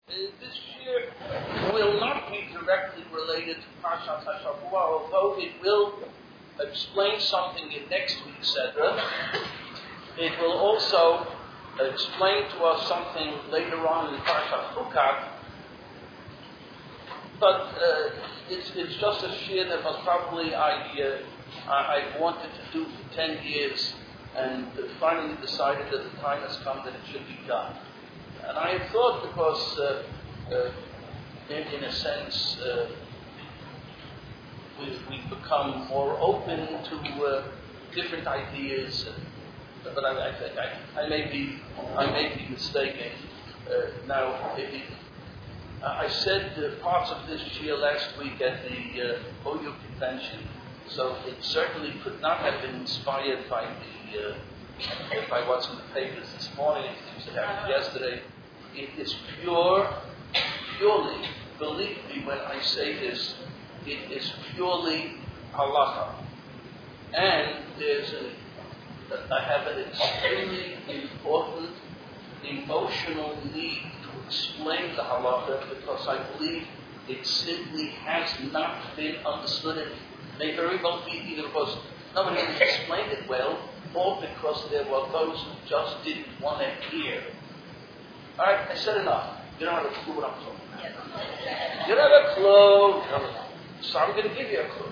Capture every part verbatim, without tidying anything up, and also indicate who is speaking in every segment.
Speaker 1: Uh, this year will not be directly related to Parshat HaShavua, although it will explain something in next week's Sedra. It will also explain to us something later on in Parshat Chukat. But uh, it's, it's just a shir that was probably I, uh, I I wanted to do for ten years, and finally decided that the time has come that it should be done. And I have thought because, uh, uh, in, in a sense, uh, we've, we've become more open to uh, different ideas. Uh, but I, I think I, I may be I may be mistaken. Uh, now, it, I said uh, parts of this year last week at the uh, O U convention, so it certainly could not have been inspired by the uh, by what's in the papers this morning. It seems to happen yesterday. It is pure, purely, believe me when I say this, it is purely halacha. And there's a, I have an extremely important emotional need to explain the halacha because I believe it simply has not been understood. It may very well be either because nobody has explained it well, or because there were those who just didn't want to hear. All right, I said enough. You don't have a clue what I'm talking about. You don't have a clue. You don't have a clue. So I'm going to give you a clue.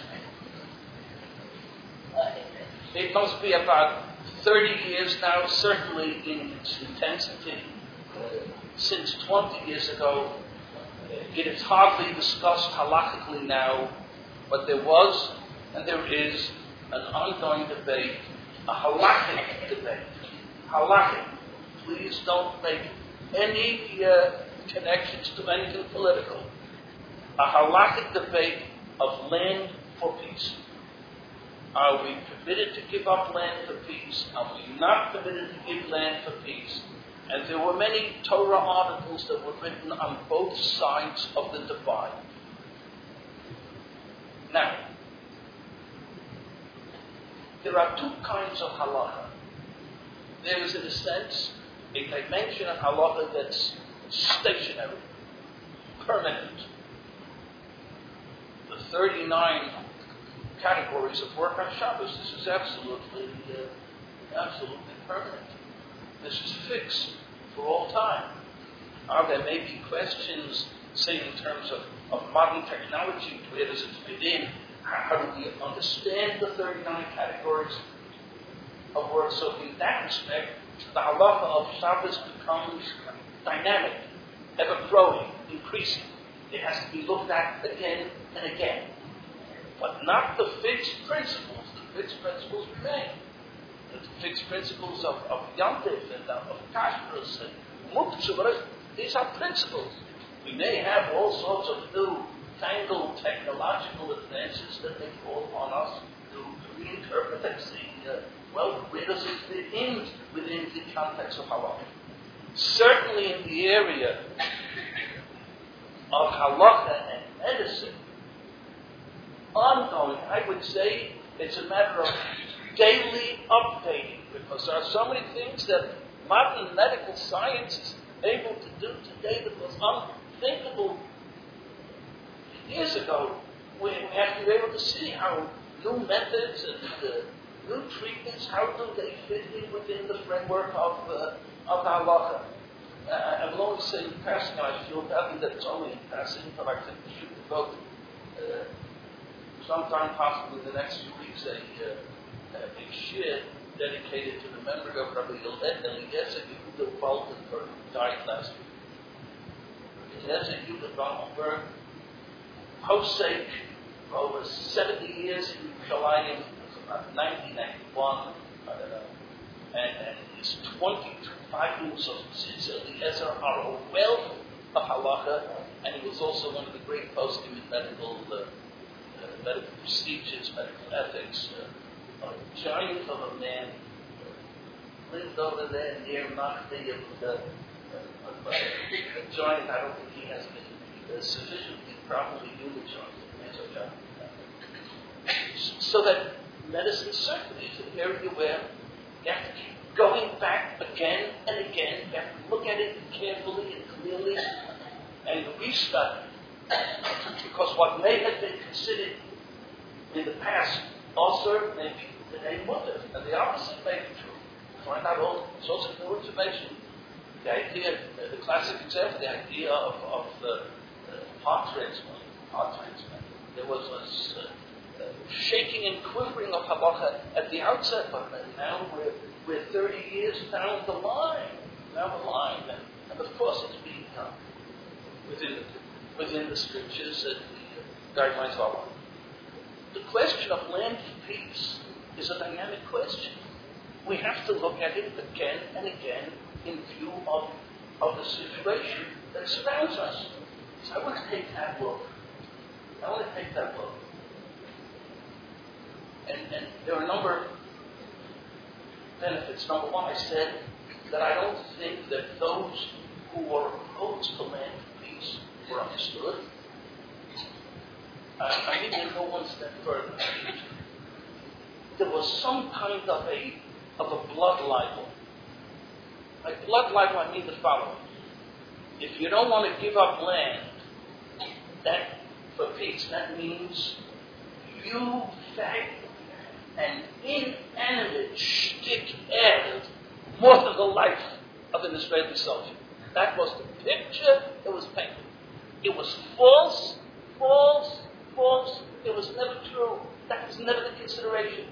Speaker 1: It must be about thirty years now, certainly in its intensity. Uh, since twenty years ago, it is hardly discussed halachically now, but there was and there is an ongoing debate, a halachic debate. Halachic. Please don't make any uh, connections to anything political. A halachic debate of land for peace. Are we permitted to give up land for peace? Are we not permitted to give land for peace? And there were many Torah articles that were written on both sides of the divide. Now, there are two kinds of halacha. There is, in a sense, a dimension of halacha that's stationary, permanent. The thirty-nine categories of work on Shabbos, this is absolutely, uh, absolutely permanent. This is fixed for all time. Now, there may be questions, say in terms of, of modern technology, where does it fit in? How do we understand the thirty-nine categories of work? So in that respect, the halacha of Shabbos becomes dynamic, ever-growing, increasing. It has to be looked at again and again. But not the fixed principles. The fixed principles remain. The fixed principles of, of Yom Tov and of Kashrus and Muktzah, these are principles. We may have all sorts of new fangled technological advances that may call upon us to reinterpret and see, uh, well, where does it fit in within the context of halacha? Certainly in the area of halacha and medicine, ongoing, I would say it's a matter of daily updating, because there are so many things that modern medical science is able to do today that was unthinkable years ago. We have to be able to see how new methods and uh, new treatments, how do they fit in within the framework of uh, of the halacha. Uh, I will only say in passing, I feel badly that it's only in passing, but I think we should devote uh, sometime possibly in the next few weeks a, uh, a shir dedicated to the memory of Rabbi Eliezer Yehuda Waldenberg, who died last week. Eliezer Yehuda Waldenberg, posek for over seventy years in Yerushalayim, about nineteen ninety-one, I don't know, and, and his twenty-two volumes of Tzitz Eliezer are a wealth of halacha, and he was also one of the great poskim in medical uh, uh, medical procedures, medical ethics, uh, a giant of a man, uh, lived over there near Machdi, uh, uh, a giant. I don't think he has been uh, sufficiently properly eulogized. So that medicine certainly is an area where you have to keep going back again and again. You have to look at at it carefully and clearly and restudy. Because what may have been considered in the past also may be today mutter, and the opposite may be true. Find out all sorts of new information. The idea, the classic example, the idea of, of the, the heart transplant. Heart transplant. There was this uh, uh, shaking and quivering of halacha at the outset, but now we're, we're thirty years down the line. Down the line, and, and of course it's being done within the, within the scriptures and the uh, guidelines of Allah. The question of land for peace is a dynamic question. We have to look at it again and again in view of, of the situation that surrounds us. So I want to take that look. I want to take that look. And, and there are a number of benefits. Number one, I said that I don't think that those who are opposed to land for peace were understood. Uh, I need to go one step further. There was some kind of a of a blood libel. By blood libel, I mean the following: if you don't want to give up land, that for peace, that means you fag and inanimate shtick added more to the life of an Israeli soldier. That was the picture. It was painted. It was false, false, false. It was never true. That was never the consideration.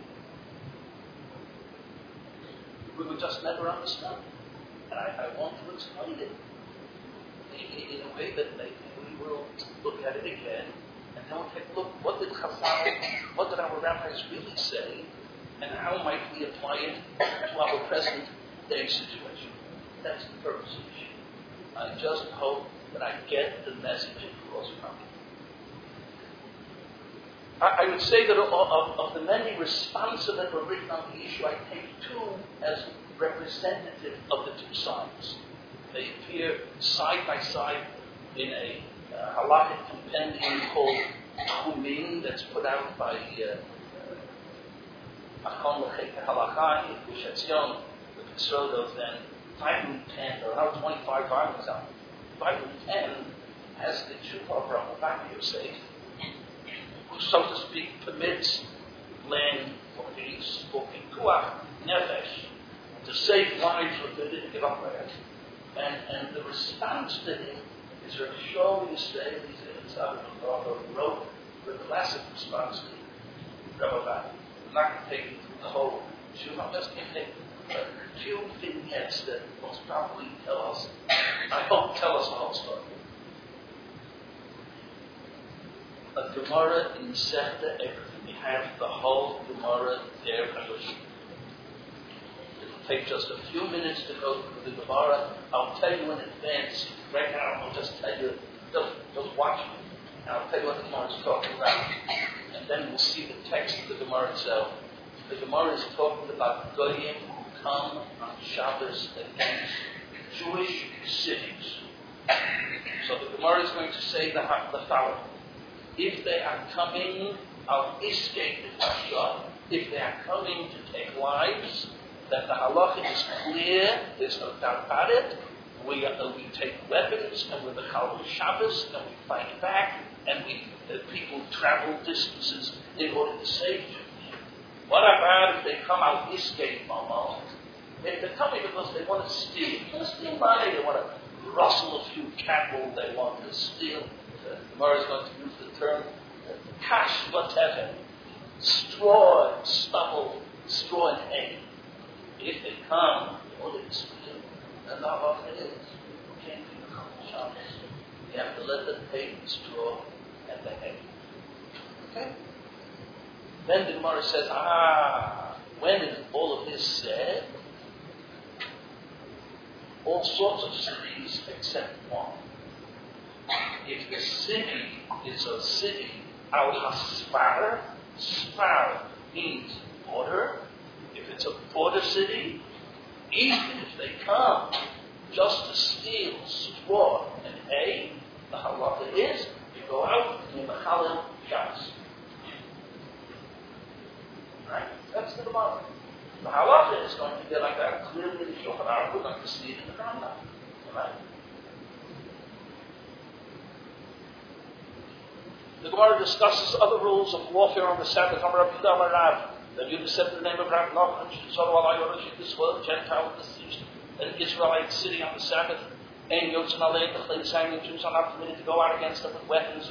Speaker 1: We were just never understood. And I, I want to explain it in, in a way that maybe we will look at it again and then we'll take a look. What did Chazal, what did our rabbis really say, and how might we apply it to our present day situation? That's the purpose of the issue. I just hope that I get the message across properly. I, I would say that of, of, of the many responses that were written on the issue, I take two as representative of the two sides. They appear side by side in a uh, halachic compendium called Chumin that's put out by Achon L'Chekar Halacha in Gush Etzion, the Pesodos, and volume ten, there are now twenty-five volumes out. Volume ten has the Tshuva of Rambam Yosef, who, so to speak, permits land for peace, for pikuach nefesh, to save lives for good and give up land. And, and the response to him is Rav Shlomo Yisrael, who wrote the classic response to Rav Avadi. I'm not going to take you through the whole Tshuva, I'm just going to take a few vignettes that most probably tell us, I hope tell us the whole story. A Gemara in Sefta Ekrem. We have the whole Gemara there. It will take just a few minutes to go through the Gemara. I'll tell you in advance. Right now, I'll just tell you, just, just watch me, and I'll tell you what the Gemara is talking about. And then we'll see the text of the Gemara itself. The Gemara is talking about Goyim who come on Shabbos against Jewish cities. So the Gemara is going to say the, the following. If they are coming, I'll escape the Hashem. If they are coming to take lives, that the halacha is clear, there's no doubt about it. We, uh, we take weapons and we're the Chal Shabbos and we fight back and we uh, people travel distances in order to save you. What about if they come out escape, Mama? If they're coming because they want to steal, they want to steal money, they want to rustle a few cattle, they want to steal. The Gemara is going to use the term kash v'teven, straw and stubble, straw and hay. If they come in order to steal, then the halacha is you can't be the Chal Shabbos. You have to let them take the straw and the hay. Okay? Then the Gemara says, ah, when is all of this said? All sorts of cities except one. If the city is a city, al hasfar, sfar means border. If it's a border city, even if they come just to steal straw and hay, the halacha is you go out and you mechalel Shabbos. Right? That's the Gemara. The halacha is going to be like that clearly in the Shulchan Aruch. We're going to see it in the Rambam. The Right? The Gemara discusses other rules of warfare on the Sabbath. Then you said the name of Rav Nachman, this world, Gentile, deceased, an Israelite city on the Sabbath. And Yotzin Alei, the Chayim Jews are not permitted to go out against them with weapons.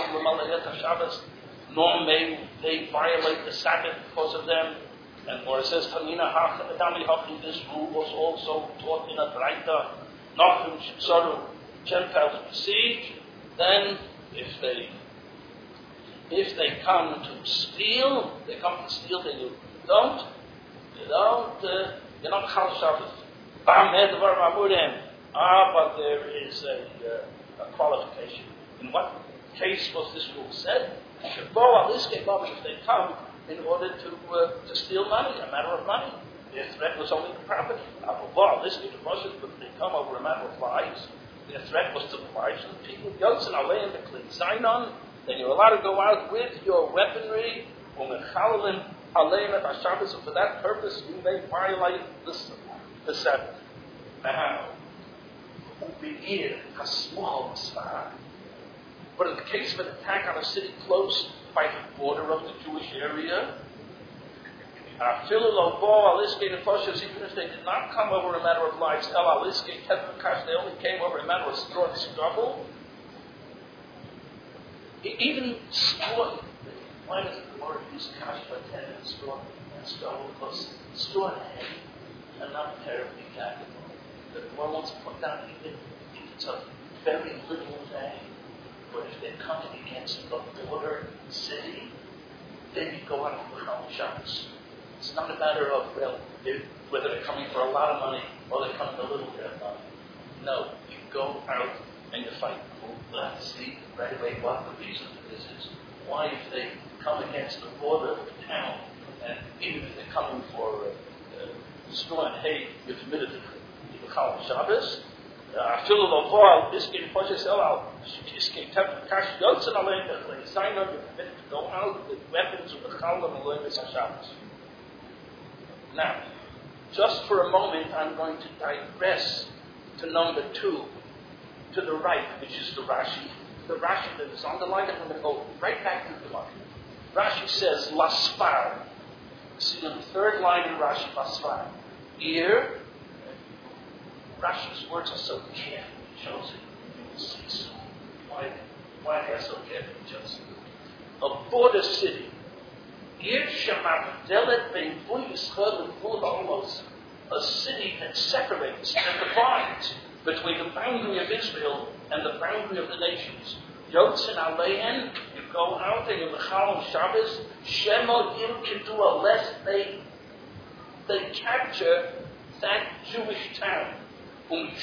Speaker 1: Nor may they violate the Sabbath because of them. And or it says, Tanina Hachadami Hachi, this rule was also taught in a Braita. Nachum Shitzaru, Gentiles besiege. Then, if they if they come to steal, they come to steal, then you don't, you don't, uh, you're not Chal Shabbos. Bam Edvar Mamurim. Ah, but there is a, uh, a qualification. In what case was this rule said? If they come in order to uh, to steal money, a matter of money. Their threat was only the property. But if they come over a matter of lives, their threat was to the lives of the people. Yotzin Alei and the Kli Zainon, then you're allowed to go out with your weaponry, and for that purpose you may violate the, the Sabbath. Now, but in the case of an attack on a city close by the border of the Jewish area, even if they did not come over a matter of lives, they only came over a matter of straw struggle. Even straw, why does the word use cash for ten and straw and struggle? Because straw and hay are not terribly valuable. But one wants to put down even if it's a very little thing. But if they're coming against a border city, then you go out for Chal Shabbos. It's not a matter of, well, whether they're coming for a lot of money or they're coming for a little bit of money. No, you go out and you fight. We'll have to see right away what the reason for this is. Why, if they come against the border of the town, and even if they're coming for uh, uh, straw and hay, you're permitted to Chal Shabbos. After the this game pushes out. This game cash Yotzin Alei, the sign on you're permitted to go out with weapons of the Chal and Alei Shabbos. Now, just for a moment, I'm going to digress to number two, to the right, which is the Rashi. The Rashi that is on the line, I'm going to go right back to the line. Rashi says, Lasfar. See on the third line in Rashi, Lasfar. Here, Rashi's words are so carefully chosen. You will see so. Why, why they are so carefully chosen. A border city. A city that separates and divides between the boundary of Israel and the boundary of the nations. Yotzin Aleihen, you go out and you Chal Shabbos, Shemo Yim Kedua, lest they they capture that Jewish town. And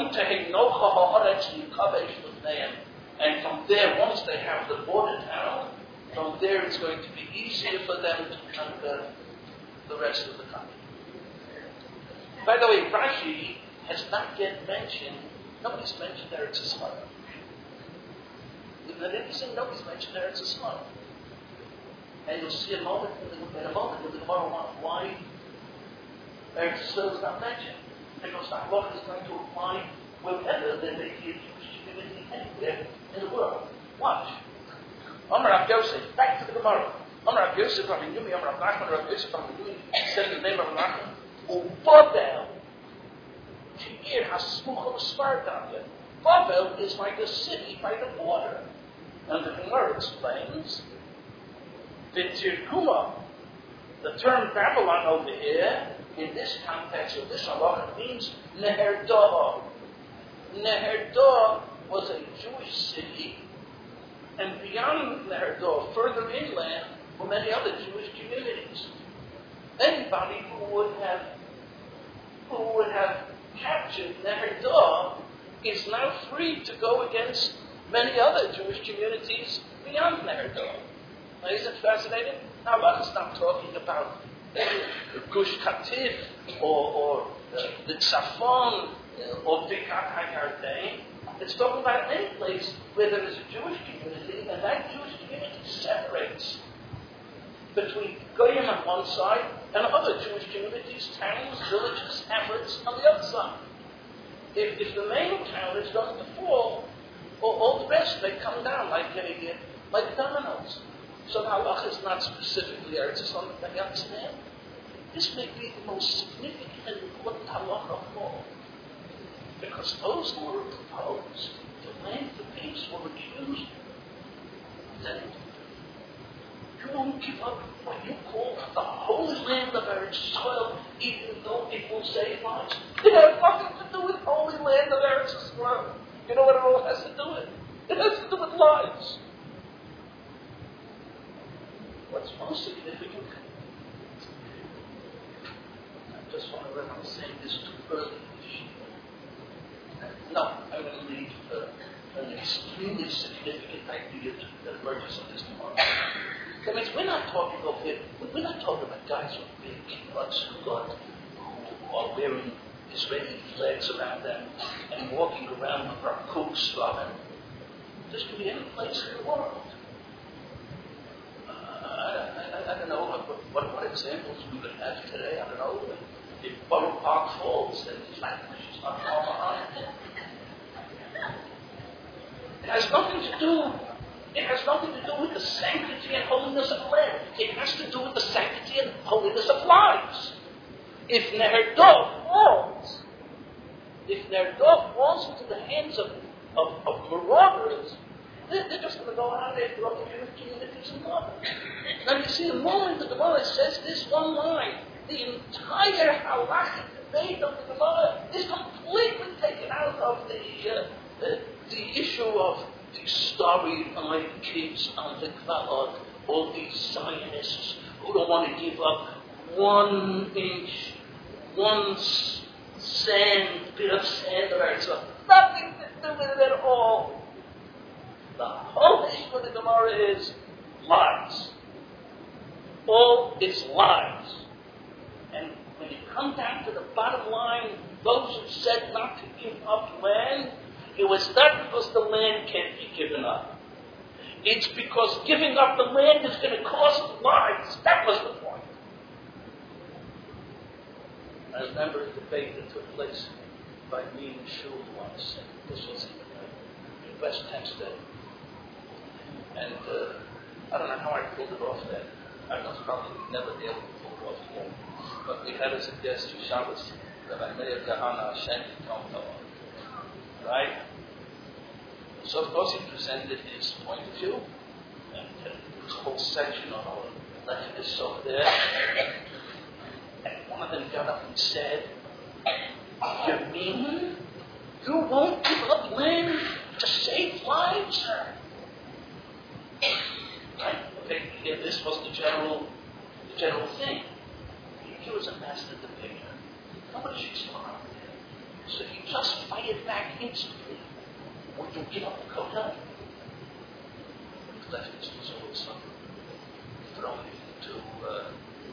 Speaker 1: from there, once they have the border town, from there it's going to be easier for them to conquer the rest of the country. By the way, Rashi has not yet mentioned, nobody's mentioned Eretz Yisrael. Isn't that interesting? Nobody's mentioned Eretz Yisrael. And you'll see a moment in a moment with the Gemara why Eretz Yisrael is not mentioned. Because that law is going to apply wherever there may be a Jewish community anywhere in the world. Watch. Amar Rav Yosef, back to the Gemara. Amar Rav Yosef, Rav Yumi, Amar Rav Nachman, Rav Yosef, Rav Yumi, said the name of Rav Nachman, Ubabel, Ki'ir HaSmucha L'Sparta. Babel is like a city by the border. And the Gemara explains, V'tirkuma, the term Babylon over here, in this context of this halacha, means Neher Dor. Neher Dor was a Jewish city, and beyond Neher Dor, further inland, were many other Jewish communities. Anybody who would have who would have captured Neher Dor is now free to go against many other Jewish communities beyond Neher Dor. Now, isn't it fascinating? Now, Allah is not talking about Gush Katif or, or uh, the Tzafon uh, or Bikat HaYarden. It's talking about any place where there is a Jewish community, and that Jewish community separates between Goyim on one side and other Jewish communities, towns, villages, hamlets on the other side. If, if the main town is going to fall, all, all the rest, they come down like a, like dominoes. So the halacha is not specifically Eretz Yisrael, but you understand? This may be the most significant and important halacha of all. Because those who were proposed to land the peace were accused that you won't give up what you call the holy land of Eretz Yisrael, even though it will save lives. It has nothing to do with holy land of Eretz Yisrael. You know what it all has to do with? It has to do with lives. What's most significant? I just want to let I'm saying this too early. No, I'm going to leave uh, an extremely significant idea that emerges on this tomorrow. That means we're not talking about it. We're not talking about guys with big kibbutz who got who are wearing Israeli flags around them and walking around with our cooks rather. This could be any place in the world. Uh, I, I, I don't know what, what, what examples we would have today. I don't know. If Borough Park Falls and Flatbush is not far behind. It has nothing to do. It has nothing to do with the sanctity and holiness of land. It has to do with the sanctity and holiness of lives. If Neher Dov falls, if Neher Dov falls into the hands of, of, of marauders, they're, they're just going to go out there and throw the communities and love. Now you see, the moment the Gemara says this one line, the entire halachic debate of the Gemara is completely taken out of the uh, the, the issue of the starry-eyed kids on the Kvalot, all these Zionists who don't want to give up one inch, one sand, bit of sand of Eretz Yisrael. Nothing to do with it at all. The whole issue of the Gemara is lies. All is lies. And when you come down to the bottom line, those who said not to give up land, it was not because the land can't be given up. It's because giving up the land is going to cost lives. That was the point. I remember a debate that took place by me and Shul once. And this was in West Hempstead. And uh, I don't know how I pulled it off then. I was probably never able to pull it off again. But we had as a guest to Shabbos, Rabbi Meir Kahana Hashem Tomtova. Right? So of course he presented his point of view. And uh, there was a whole section on our leftists over there. And one of them got up and said, "You mean you won't give up land to save lives?" Right? Okay, yeah, this was the general the general thing. He was a master debater. Nobody should start out there. So he just fired back instantly. Would you give up the quota? The leftist was always thrown into, uh,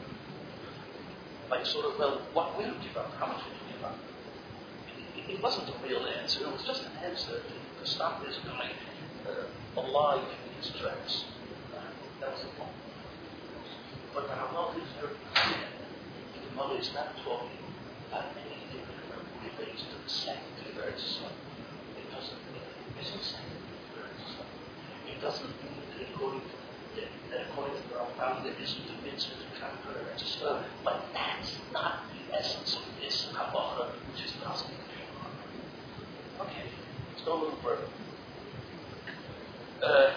Speaker 1: like sort of, well, what will you give up? How much will you give up? It, it wasn't a real answer. It was just an answer to, to stop this guy uh, alive in his tracks. Uh, that was the point. But the Halal is very clear. The Mother is not talking about anything that relates to the sanctity of Eretz Yisrael. It doesn't mean it isn't sanctity of Eretz Yisrael. It doesn't mean that according to that, that according to the Rambam there isn't a mitzvah to conquer Eretz Yisrael. But that's not the essence of this halacha, which is gospel. Okay, let's go a little further. Uh,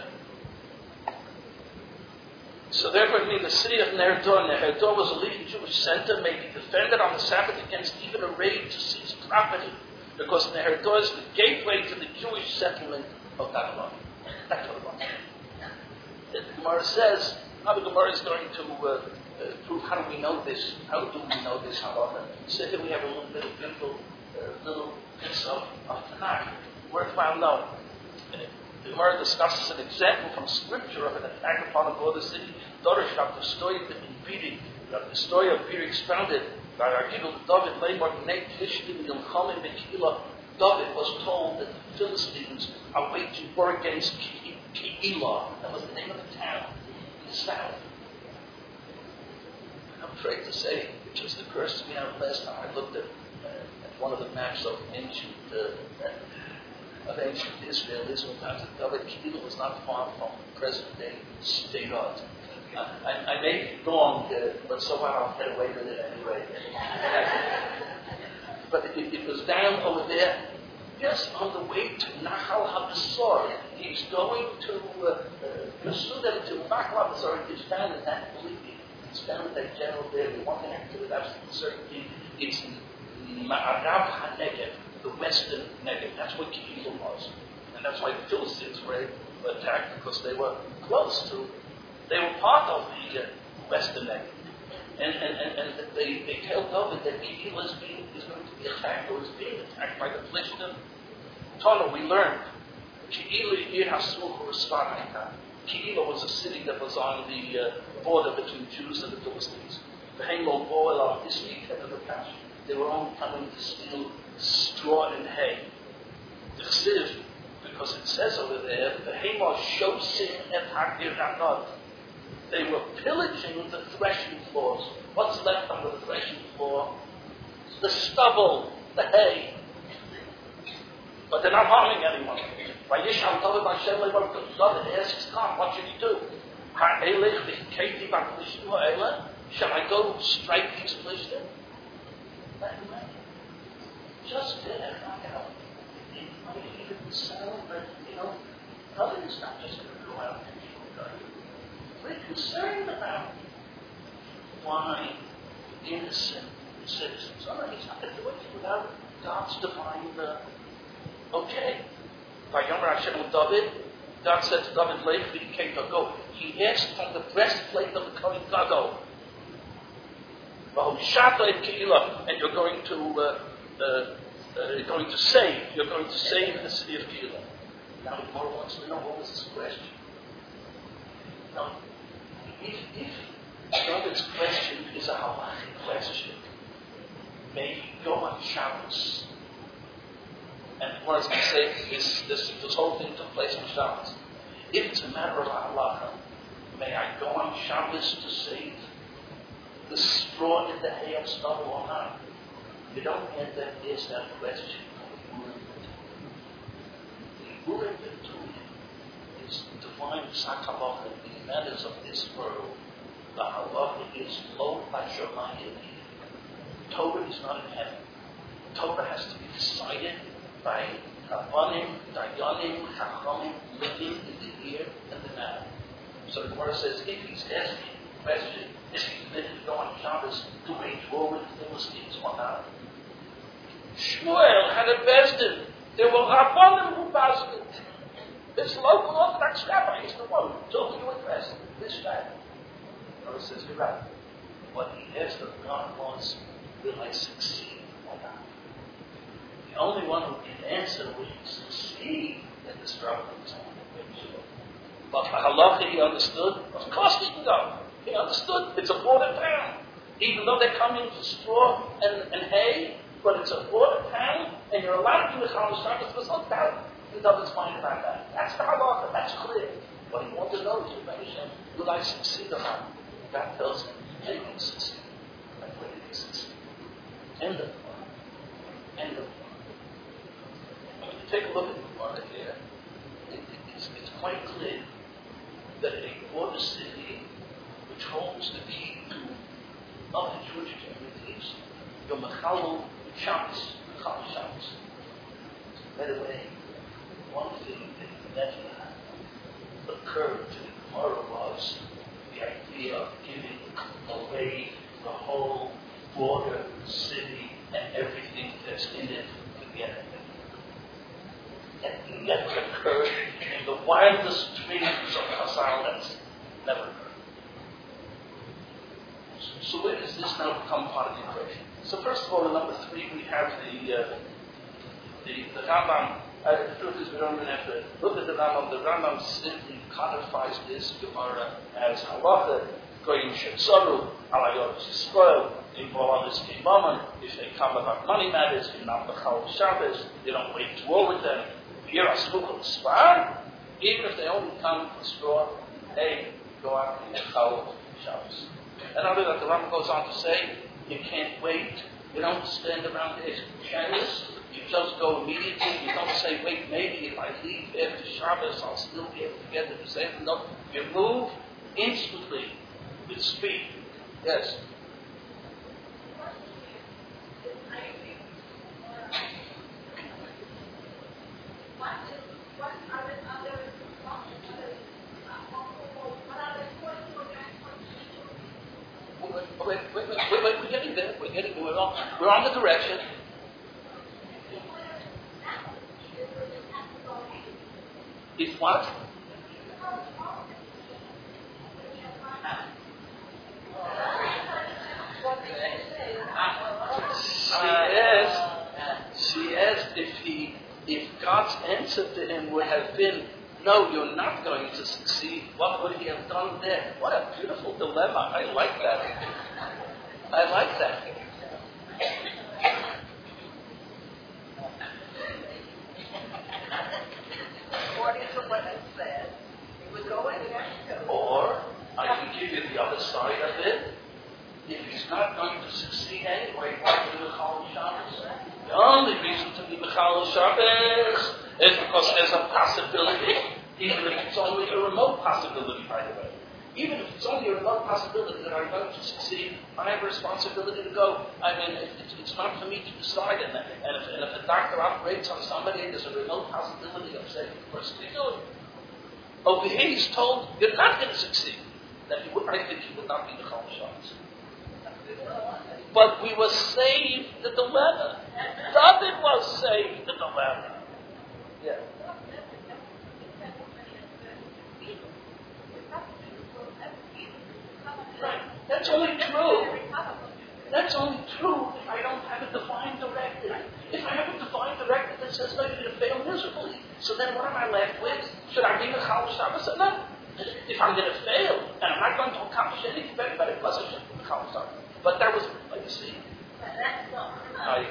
Speaker 1: So therefore, I mean, the city of Ner Dor, Ner Dor was a leading Jewish center, may be defended on the Sabbath against even a raid to seize property, because Ner Dor is the gateway to the Jewish settlement of Babylon. That's what it was. The Gemara says, now the Gemara is going to uh, uh, prove how do we know this, how do we know this halacha. So here we have a little bit of little, uh, little piece of, of Tanakh, worthwhile knowing. The Gemara discusses an example from Scripture of an attack upon a border city. Dorish, the story of Biri, the story of Biri expounded by our Gidul David Leimor Bnei Plishtim Yilchamim Bekilah. David was told that the Philistines are waging war against Keilah. That was the name of the town in the south. I'm afraid to say, it just occurs to me out last time I looked at, uh, at one of the maps of ancient uh, of ancient Israel is sometimes that David Keilah was not far from present day Sderot. Uh, I, I may be wrong, uh, but so far I'll get away with it anyway. But it, it was down over there, just on the way to Nahal HaBesor. He's going to uh, uh, pursue them to Nahal HaBesor. It's down in that, believe me, it's down in that general there. The one thing I can do with absolute certainty is Ma'arav HaNegev, the western Negev. That's what Keilah was. And that's why the Philistines were able to attack, because they were close to, they were part of the uh, western Negev. And, and, and, and they, they tell David that Keilah is, being, is going to be attacked, or is being attacked by the Philistines. Tana, we learned, Keilah Ir HaSmuch U'Sfarnaita. Keilah was a city that was on the uh, border between Jews and the Philistines. V'heimo bo'el al Isri Kedah. They were only coming to steal straw and hay. The Chsiv, because it says over there, V'heimo Shosim Et HaGir HaNod. They were pillaging the threshing floors. What's left on the threshing floor? The stubble, the hay. But they're not harming anyone. Vayishal David Hashem le'David. David asks God, what should he do? Shall I go strike these Philistines? Just there, knock out. It might even sound, but you know, David is not just going to go out and kill God. We're concerned about why innocent citizens. Oh, no, he's not going to do it without God's divine. Uh, okay. Vayomer Hashem David. God said to David, "Leif v'ikei go." He asked from the breastplate of the Kohen Gadol, "V'hoshata et Keilah," and you're going to uh, uh, uh, going to save. You're going to save the city of Keilah. Now, the Gemara wants to know what was this question. Now, if, if David's question is a halachic question, may he go on Shabbos? And what does he say? This, this, this whole thing took place on Shabbos. If it's a matter of halacha, may I go on Shabbos to save the straw in the hay of stubble or not? You don't have that ask that question. The Urim V'Tumim is divine sakalocha, the matters of this world. The halacha is lo b'shamayim. Torah is not in heaven. Torah has to be decided by Rabbanim, Dayanim, Chachamim, living in the ear and the now. So the Gemara says, if he's asking the question, is he permitted to go on Shabbos to wage war with the Philistines or not? Shmuel had a Bezdin. There were Rabbanim who passed it. This local Orthodox rabbi is the one who told you address this fact. The Gemara says, you're right. What he asked of God was, will I succeed or not? The only one who can answer will he succeed in the struggle is on. But for halacha he understood, of course he can go. He understood it's a border town. Even though they're coming for straw and, and hay, but it's a border town, and you're allowed to do the Chalav Shabbos. There's no doubt he doesn't mind about that. That's the halacha, that's clear. What he wants to know is, will I succeed or not? God tells him, he can succeed. And when did he succeed? End of the End of the Take a look at the water here. It, it, it's, it's quite clear that a border city which holds the key to of the Jewish communities, your Mechalel Shabbos, Mechalel Shabbos. By the way, one thing that never occurred to the Gemara was the idea of giving away the whole border city and everything that's in it together. That never occurred in the wildest dreams of Chazal. That's never occurred. So where does this now become part of the equation? So first of all, in number three, we have the uh, the, the Rambam. Uh, the truth is, we don't even have to look at the Rambam. The Rambam simply codifies this Gemara as halacha, goyim shetzaru, alayot yisrael, in Boalis Kimaman. If they come about money matters, in Nambachal Shabbos, they don't wage war with them. Even if they only come for straw, hey, go out and Chalav Shabbos. And other than the Rambam goes on to say, you can't wait You don't stand around there careless. You just go immediately. You don't say, wait, maybe if I leave after Shabbos, I'll still be able to get to the same. No, you move instantly with speed. Yes. Wait, wait, wait, wait, wait, we're getting there. We're getting there. We're on, we're on the direction. It's what? She asked, she asked if he, if God's answer to him would have been, no, you're not going to succeed, what would he have done then? What a beautiful dilemma. I like that. I like that.
Speaker 2: According to what it said, he would go in there.
Speaker 1: Or, I can give you the other side of it. If he's not going to succeed anyway, why do Mechal Shabbos? The only reason to be Mechal Shabbos is because there's a possibility, even if it's only a remote possibility, by the way. Even if it's only a remote possibility that I'm going to succeed, I have a responsibility to go. I mean, it, it's, it's not for me to decide. And, and, if, and if a doctor operates on somebody, there's a remote possibility of saving the person. They do it. Over here, he's told, you're not going to succeed. That he would, I think he would not be the Chol Shabbos. But we were saved the dilemma. David was saved the dilemma. Yeah. Right. That's only true. That's only true if I don't have a divine directive. If I have a divine directive that says I'm going to fail miserably, so then what am I left with? Should I be the Chol Shabbos? No. If I'm going to fail and I'm not going to accomplish anything very better, plus I should be the Chol Shabbos. But that was, like you see, I.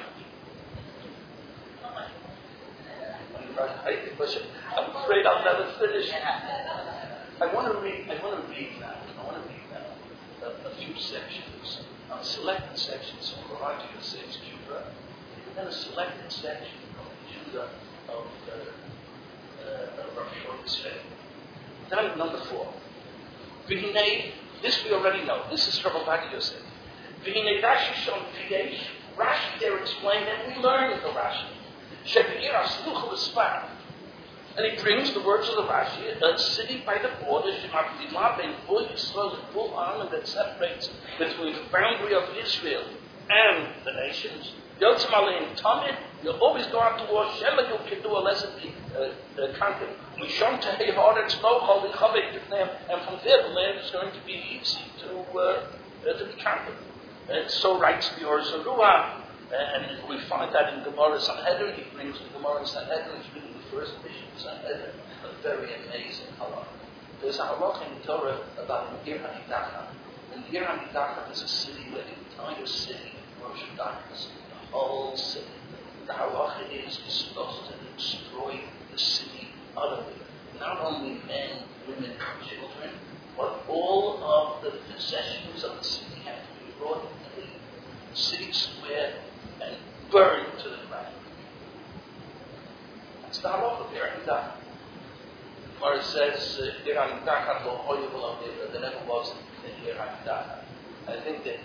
Speaker 1: I, I'm afraid I'll never finish. I want to read. I want to read now. I want to read now a, a few sections, a selected sections of Baruch Yosef's Judah, and then a selected section of the Judah of uh, uh, Rav Shlomo. Then number four. V'hinei, this we already know. This is Rav Ovadia Yosef. V'hinei Rashi Shon Piyesh. Rashi there explained, and we learned the Rashi. And he brings the words of the Rashi, a city by the border, full Yisrael, full armor that separates between the boundary of Israel and the nations. Yotzim Alein Tamid, you'll always go out to war, Shema Yilkidu, unless it be uh, conquered. We shun to hay hard and snow, holding Chavek Yifneim, and from there the land is going to be easy to, uh, uh, to be conquered. And so writes the Or Zarua. And we find that in Gemara Sanhedrin. He brings the Gemara Sanhedrin. He's reading the first mission of Sanhedrin. A very amazing halakha. There's a halakha in Torah about an Ir HaNidacha. And Ir HaNidacha is a city where the entire city worships darkness. The whole city. The halakha is you're supposed to destroy the city utterly. Not only men, women, and children, but all of the possessions of the city have to be brought into the city square and burned to the ground. That's not off of Ir HaNidacha. Or it says, Ir HaNidacha lo hoya v'lo nivra. There never was an Ir HaNidacha. I think that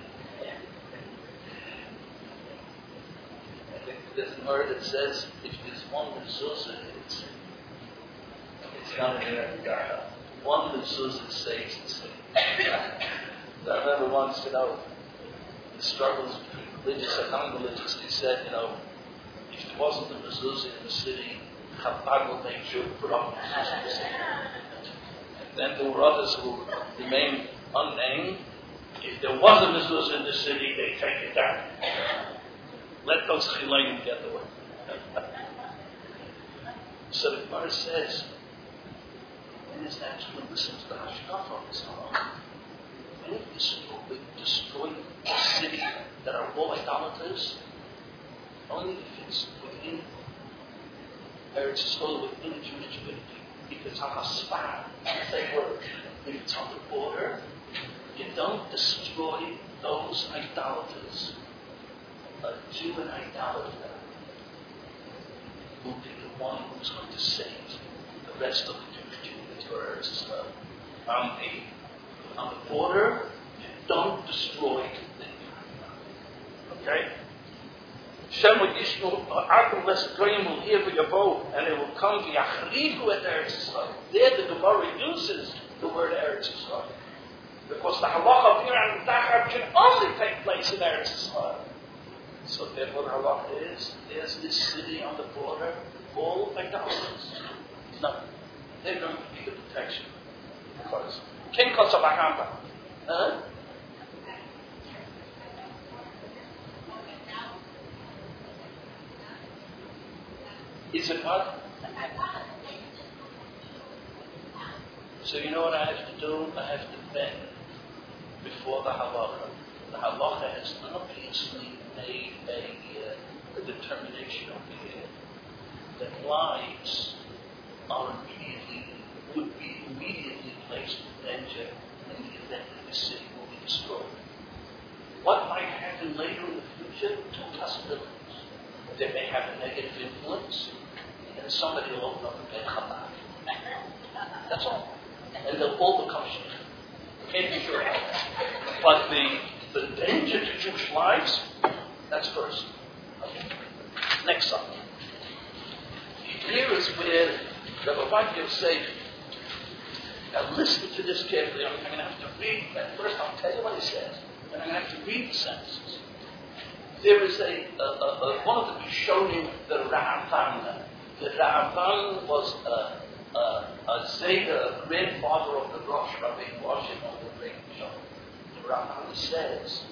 Speaker 1: I think there's a word that says, if there's one mezuzah, it's it's not an Ir HaNidacha. One mezuzah saves the city. I remember once, you know, the struggles between religious and non-religious. They said, you know, if there wasn't a mezuzah in the city, Chabad would make sure to put up a mezuzah in the city. And then there were others who remained unnamed. If there was a mezuzah in the city, they take it down. Let those chilayim get the way. So the Gemara says, when is actually listen to the hashkafa of this halakha? When you destroy, destroy a city that are all idolaters, only if it's within Eretz Yisrael, within the Jewish community. If it's on a spot, same word. If it's on the border, you don't destroy those idolaters. a Jew and idolater will be the one who's going to save the rest of the Jewish community or Eretz Israel. On the, on the border, don't destroy the Okay? Shem will yishnu, Arkum les Goyim will hear V'yavo, and it will come V'yachrivu et Eretz Yisrael. There the Gemara uses the word Eretz Yisrael. Because the halacha of Yir and Dachar can only take place in Eretz Yisrael. So therefore the halacha is, there's this city on the border, all idolaters. No. They're going to be the protection. Because King Kotzabahamba. Huh? Is it what? So you know what I have to do? I have to bend before the halacha. The halacha has obviously made a, uh, a determination over here that lives are immediately, would be immediately placed in danger in the event that the city will be destroyed. What might happen later in the future? Two possibilities. They may have a negative influence, and somebody will open up a bed Chabad. That's all. And they'll all become Sheikh. Can't be sure. But the, the danger to Jewish lives, that's first. Okay. Next slide. Here is where the Bavard Yosef. Now listen to this carefully. I'm, I'm going to have to read. At first, I'll tell you what he says, and I'm going to have to read the sentences. There is a, a, a, a one of the Rishonim, the Ra'avan. The Ra'avan was a, a, a Zayda, a grandfather of the Rosh Rabbeinu Washington, the great Rishonim. The Ra'avan says,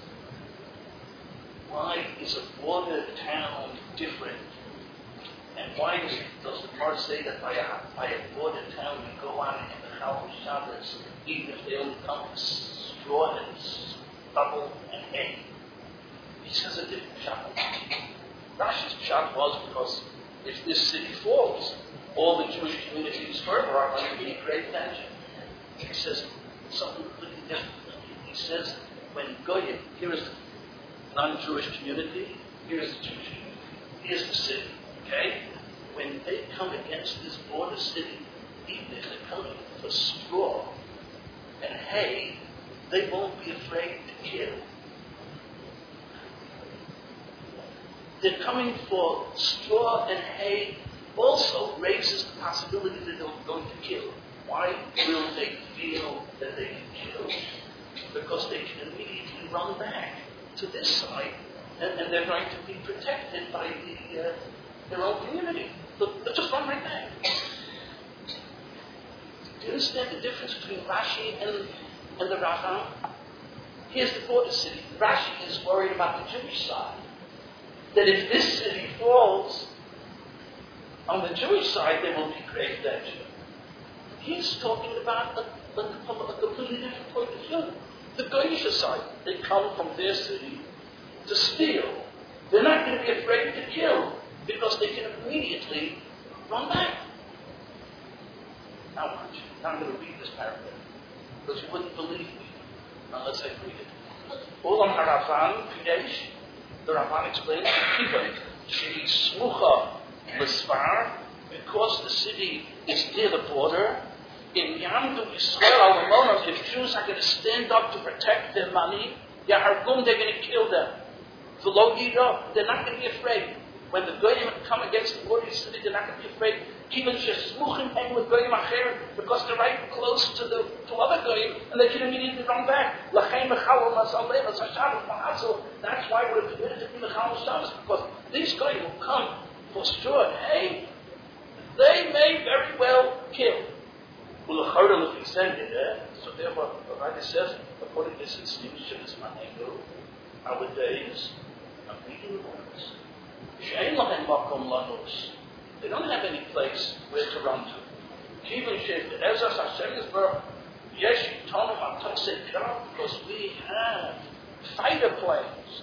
Speaker 1: why is a border town different? And why does, does the Gemara say that by a, by a border town you go on in the Chal Shabbos, even if they only come with straw and stubble and hay? He says a different pshat. Rashi's pshat was because if this city falls, all the Jewish communities further are going to be in great danger. He says something completely different. He says when Goyim, here is the non-Jewish community, here is the Jewish community, here's the city, okay? When they come against this border city, even if they're coming for straw and hay, they won't be afraid to kill. They're coming for straw and hay also raises the possibility that they're going to kill. Why will they feel that they can kill? Because they can immediately run back to this side, and, and they're going to be protected by the, uh, their own community. They'll, they'll just run right back. Do you understand the difference between Rashi and, and the Ra'avan? Here's the border city. Rashi is worried about the Jewish side. That if this city falls, on the Jewish side there will be great danger. He's talking about a, a, a completely different point of view. The Goyish side, they come from their city to steal. They're not going to be afraid to kill because they can immediately run back. Now watch. Now I'm going to read this paragraph because you wouldn't believe me unless I read it. Olam Haravan Pidesh. The Ramban explains, because the city is near the border, in Yamdu Yisrael Almonos, if Jews are going to stand up to protect their money, Yahargum, they're going to kill them. V'lo Yiro, they're not going to be afraid. When the Goyim come against the border of the city, they're not going to be afraid. Even Shesmuchim hang with Goyim Acher, because they're right close to the to other Goyim, and they can immediately run back. That's why we're permitted to be Mechal Shabbos, because these Goyim will come for straw and hay. They may very well kill. So therefore, the writer says, according to this, it seems our days are reading words. They don't have any place where to run to. Because we have fighter planes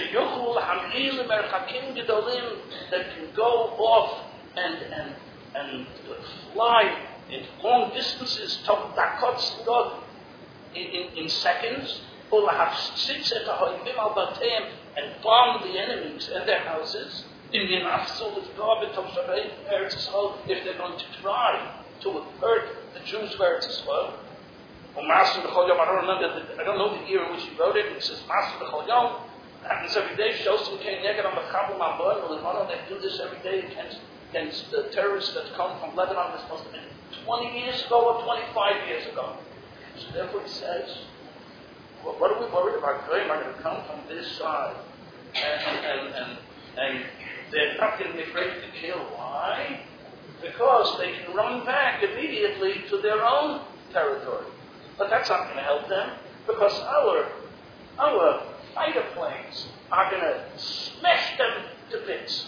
Speaker 1: that can go off and and and fly in long distances in, in, in seconds. and bomb the enemies and their houses. In the Nafsul, if they're going to try to hurt the Jews of Eretz Yisrael. I don't remember, the, I don't know the year in which he wrote it. It says, Master B'chol Yom. Happens every day. Shosu came Neged on the Chabul Ma'boy. Well, they do this every day against, against the terrorists that come from Lebanon. This must have been twenty years ago or twenty-five years ago. So therefore he says, well, what are we worried about? Goyim are going to come from this side. And, and, and, and, and they're not going to be afraid to kill. Why? Because they can run back immediately to their own territory. But that's not going to help them, because our our fighter planes are going to smash them to bits.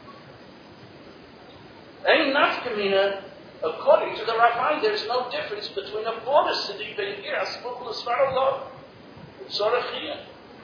Speaker 1: Ain't nafkamina, according to the Rabbi, there's no difference between a border city being here, Asbukul Svarallah, Zorachia.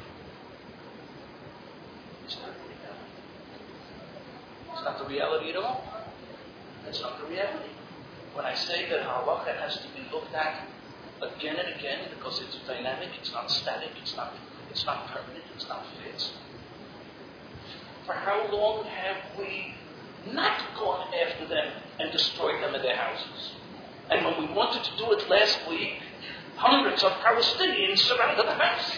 Speaker 1: It's not the reality. It's not the reality at all. It's not the reality. When I say that halacha has to be looked at again and again because it's dynamic, it's not static, it's not it's not permanent, it's not fixed. For how long have we not gone after them and destroyed them in their houses? And when we wanted to do it last week, hundreds of Palestinians surrounded the house.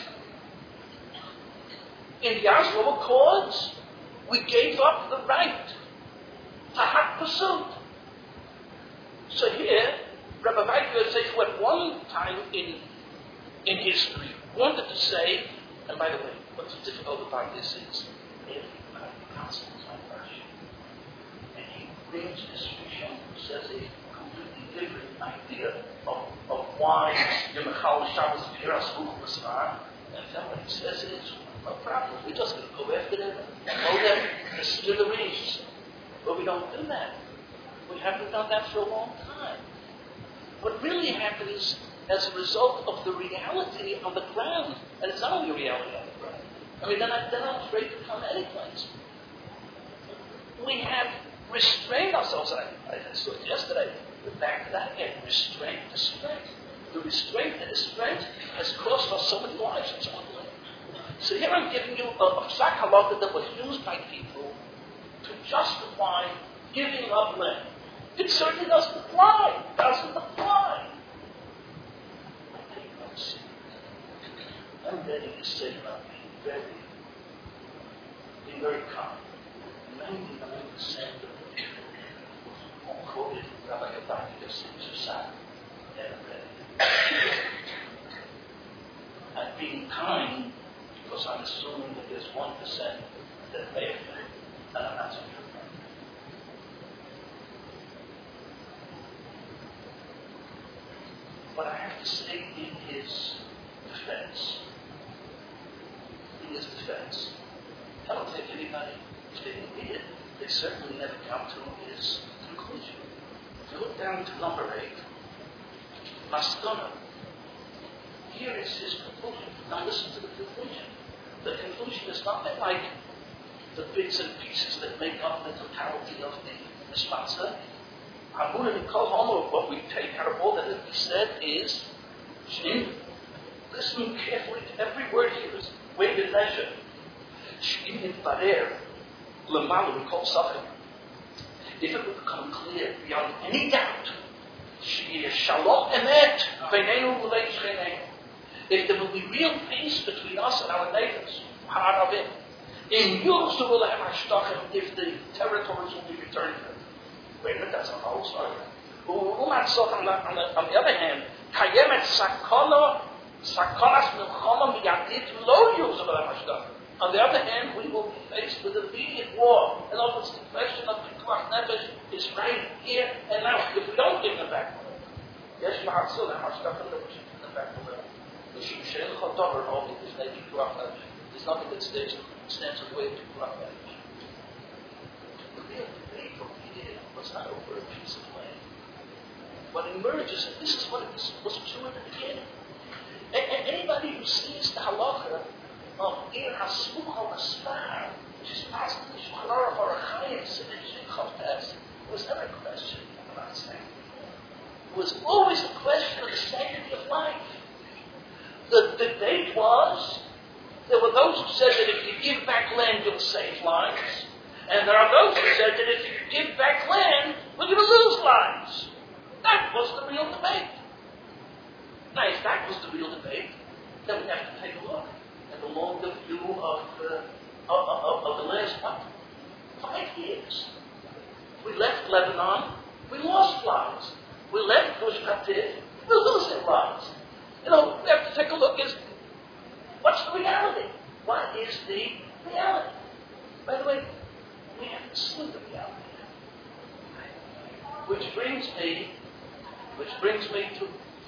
Speaker 1: In the Oslo Accords, we gave up the right to hot pursuit. So here, Rabbi Weid Yosef, who at one time in in history wanted to say, and by the way, what's difficult about this is everybody constantly on version. And he brings this vision, says a completely different idea of, of why Yemachal Shabbos Piras Uchmasar. And then what he says is, no problem, we're just going to go after them and mow them to smithereens. But we don't do that. We haven't done that for a long time. What really happens as a result of the reality on the ground, and it's not only a reality on the ground. I mean, they're not, they're not afraid to come any place. We have restrained ourselves, and I, I saw it yesterday, we're back to that again, restraint to strength. The restraint and the strength has cost us so many lives in one way. So here I'm giving you a, a psak halacha that was used by people to justify giving up land. It certainly doesn't apply. It doesn't apply. I'm ready to say about being very, being very calm. ninety-nine percent of the people who quoted Rabbi Yadaki Yosef Shushan never read it. I'm being kind because I'm assuming that there's one percent that may have been, and I'm not so sure. But I have to say, in his defense, in his defense, I don't think anybody, if they didn't read it, they certainly never come to his conclusion. If you look down to number eight, Maskana, here is his conclusion. Now listen to the conclusion. The conclusion is nothing like the bits and pieces that make up the totality of the responsa. Amun and Kol Homo, what we take out of all that he said is, listen carefully to every word here is weighed in measure. If it would become clear beyond any doubt, if there will be real peace between us and our neighbors, if the territories will be returned to them. Wait a minute, that's a whole story. On the, on the, on the other hand, on the other hand, we will be faced with immediate war. In other words, the question of Pikuach Nefesh is right here and now. If we don't give them back, yes, you have still have stuff in the we should give them back. There's nothing that stands, stands in the way of Pikuach Nefesh. The real debate over here was not over a piece of land. What emerges, and this is what it was, was true in the beginning. A- a- anybody who sees the halacha of Ir Hasmuch HaMasfar, which is passed in the Shulchan Aruch or a Chaim Siddur Chavtes, was never a question about sanctity. It was always a question of the sanctity of life. The debate was, there were those who said that if you give back land, you'll save lives. And there are those who said that if you give back land, we're going to lose lives. That was the real debate. Now, if that was the real debate, then we have to take a look at the longer view of, uh, of, of, of the last, what, five years. We left Lebanon, we lost lives. We left Gush Katif, we're losing lives. You know, we have to take a look at what's the reality? What is the reality? By the way, we haven't seen the reality yet. Which brings me, which brings me to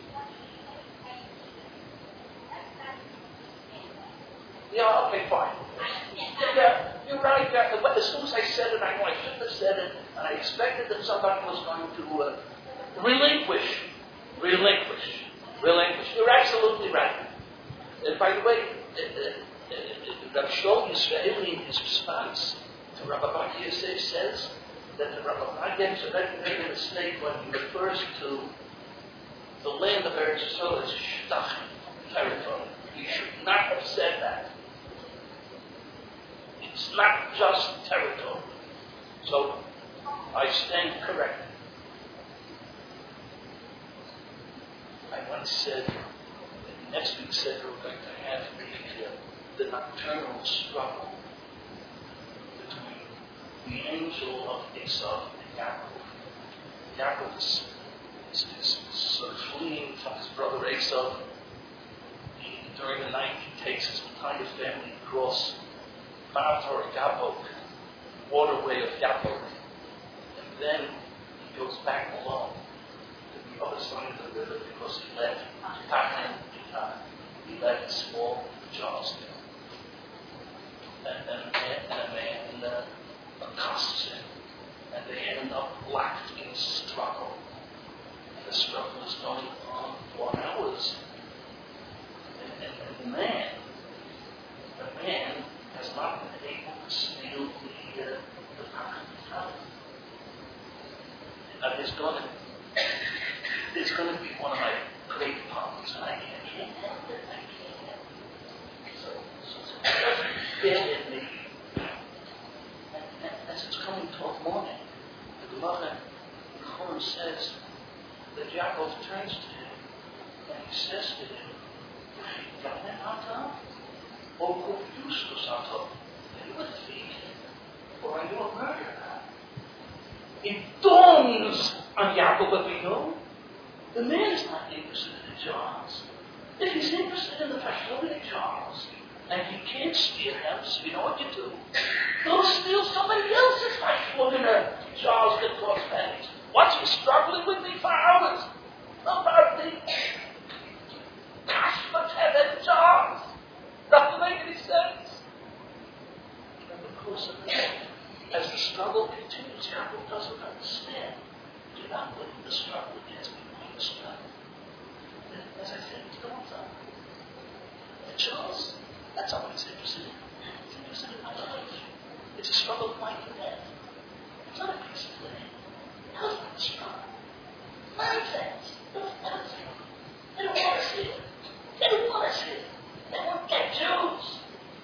Speaker 1: yeah, okay, fine. Yeah, you're right. Yeah. As soon as I said it, I know I shouldn't have said it, and I expected that somebody was going to uh, relinquish, relinquish, relinquish. You're absolutely right. And by the way, Rabbi Shlomo Yisraeli in his response to Rabbi Bar Yosef says that the Rabbi Bar Yosef made a mistake when he refers to the land of Eretz Yisrael as Shtachim territory. He should not have said that. It's not just territory. So, I stand corrected. I once said, next week said we're going to have the, uh, the nocturnal struggle between the angel of Esau and Yaakov. Yaakov is, is, is sort of fleeing from his brother Esau. He, during the night, he takes his entire family across Bator Yabok, waterway of Yabok, and then he goes back alone to the other side of the river because he left Tachan. He left small Charleston. And, and, and a man uh, accosts him, and they end up locked in struggle. And the struggle is going on for hours. And, and, and the man, the man has not been able to steal the uh, the Tachan. And there's going to there's going to be one of my great problems, and I can't handle it. I can't handle it. So, so, so it doesn't fit in me. And, and as it's coming toward morning, the Gemara in Chum says that Yaakov turns to him and he says to him, Yamen Ata, O Kufyustus Ata, are you a thief or are you a murderer? It dawns on Yaakov Avinu. The man is not interested in the jars. If he's interested in the Pashlovic jars, and he can't steal them, so you know what you do? Go steal somebody else's Pashlovic jars that cost pennies. What's he struggling with me for hours? About the Kashmatevet jars. Doesn't make any sense. And of course, as the struggle continues, Yaakov doesn't understand. Do not let the struggle against me. As I said, it's going on. And Charles, that's not what he's interested in. He's interested in my life. It's a struggle of life and death. It's not a piece of land. How's that struggle? Nonsense. Nonsense. They don't want us here. They don't want us here. They want dead Jews.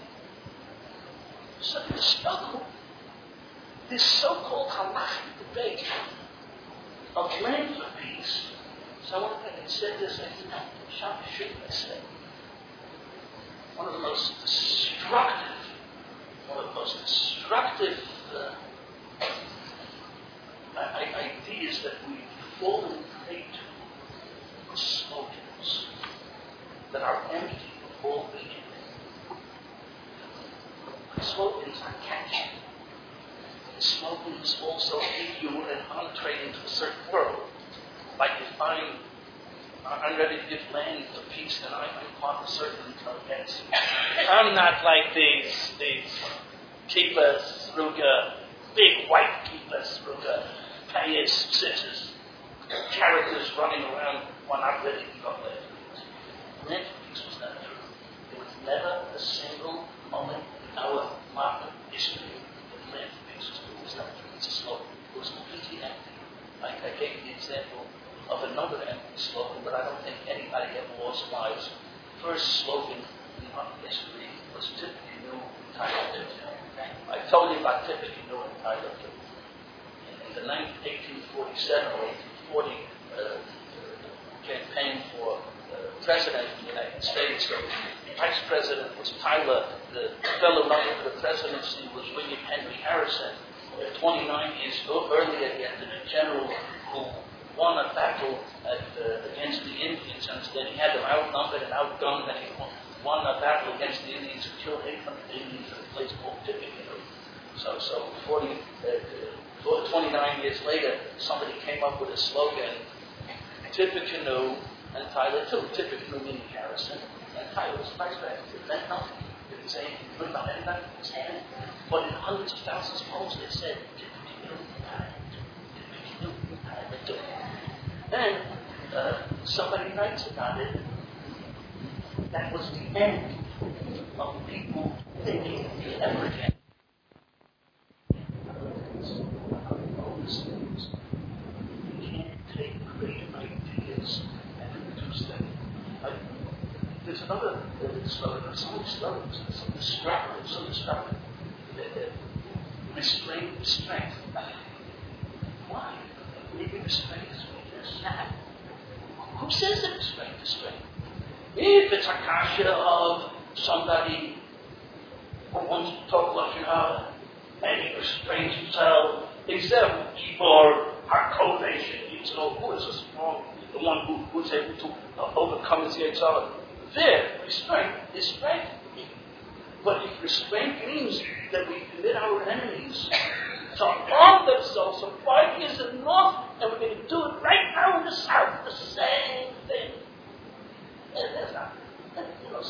Speaker 1: So the struggle, this so-called halachic debate of land for peace. Someone had said this, I think, Shah shouldn't have said. One of the most destructive, one of the most destructive uh, ideas that we've fallen prey to are slogans that are empty of all meaning. Slogans are catchy. Slogans also give you an entree into a certain world. Like if I'm, I'm ready to give land for peace, then I'm part of a certain events. I'm not like these these keepers, ruga, big white keepers, ruga, payas, sisters, characters running around when I'm ready to give up land for peace. Land for peace was not true. There was never a single moment in our modern history that land for peace was true. It was not true. It's a slogan. It was completely empty. Like I gave the example of another empty slogan, but I don't think anybody ever lost lives first slogan in art history was Tippecanoe, Tyler Tippecanoe. I told you about Tippecanoe and Tyler Tippecanoe. In the eighteen forty-seven or eighteen forty uh, campaign for uh, president of the United States, the vice president was Tyler. The fellow running for the presidency was William Henry Harrison. Uh, twenty-nine years earlier, he had been a general who won a battle at, uh, against the Indians, and then he had them outnumbered and outgunned, and he won, won a battle against the Indians, who killed eight hundred Indians at a place called Tippecanoe. So, so forty, uh, twenty-nine years later, somebody came up with a slogan, Tippecanoe and Tyler too. Tippecanoe meaning Harrison, and Tyler was vice president. It meant nothing. It didn't say anything good about anybody. It was him. But in hundreds of thousands of homes, they said, Tippecanoe and Tyler. Tippecanoe and Tyler too. Then uh, somebody writes about it. That was the end of people thinking ever again. You can't take great ideas and reduce them. I, there's another uh, slogan, so many slogans, so destructive, so destructive. Uh, restraint, restraint. Why? Maybe restraint is weakness. Who says that restraint is strength? If it's a kasha of somebody who wants to talk Lashon and he restrains himself, except for Hakodesh, you know, who is a strong, the one who, who is able to uh, overcome his Yetzirah. There, restraint is strength. But if restraint means that we permit our enemies to arm themselves for five years in the north, and we're going to do it right now in the south, the same thing. And there's not, you know,